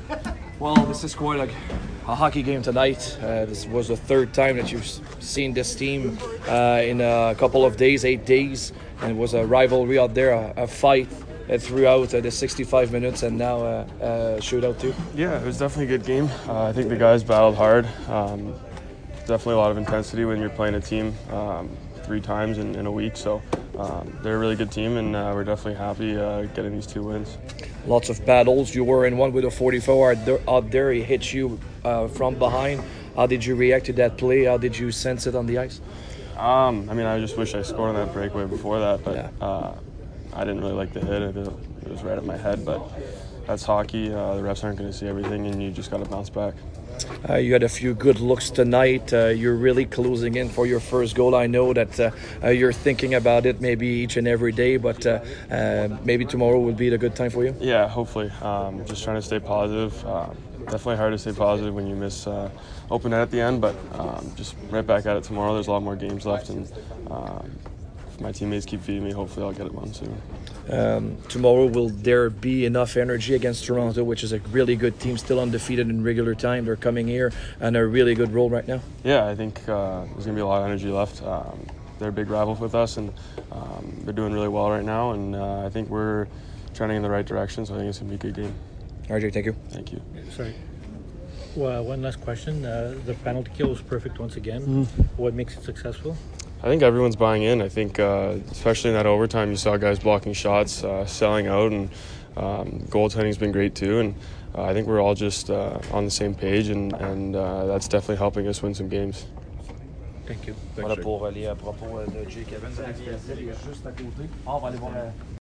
Well, this is quite like a hockey game tonight. This was the third time that you've seen this team in a couple of days, 8 days, and it was a rivalry out there, a fight throughout the 65 minutes, and now a shootout too. Yeah, it was definitely a good game. I think the guys battled hard. Definitely a lot of intensity when you're playing a team 3 times in a week. So they're a really good team, and we're definitely happy getting these 2 wins. Lots of battles. You were in one with a 44 out there. He hit you from behind. How did you react to that play? How did you sense it on the ice? I mean, I just wish I scored on that breakaway before that, but I didn't really like the hit. It was right at my head, but that's hockey. The refs aren't going to see everything, and you just got to bounce back. You had a few good looks tonight. You're really closing in for your first goal. I know that you're thinking about it maybe each and every day, but maybe tomorrow will be the good time for you. Yeah, hopefully. Just trying to stay positive. Definitely hard to stay positive when you miss open net at the end, but just right back at it tomorrow. There's a lot more games left, and if my teammates keep feeding me, hopefully I'll get it one soon. Tomorrow, will there be enough energy against Toronto, which is a really good team, still undefeated in regular time? They're coming here and a really good role right now. Yeah, I think there's going to be a lot of energy left. They're a big rival with us, and they're doing really well right now, and I think we're trending in the right direction, so I think it's going to be a good game. RJ, thank you. Thank you. Sorry. Well, one last question. The penalty kill was perfect once again. What makes it successful? I think everyone's buying in. I think especially in that overtime, you saw guys blocking shots, selling out, and goaltending's been great too. And I think we're all just on the same page, and that's definitely helping us win some games. Thank you. Voilà pour les propos de Jay Kevin. Il est juste à côté. On va aller voir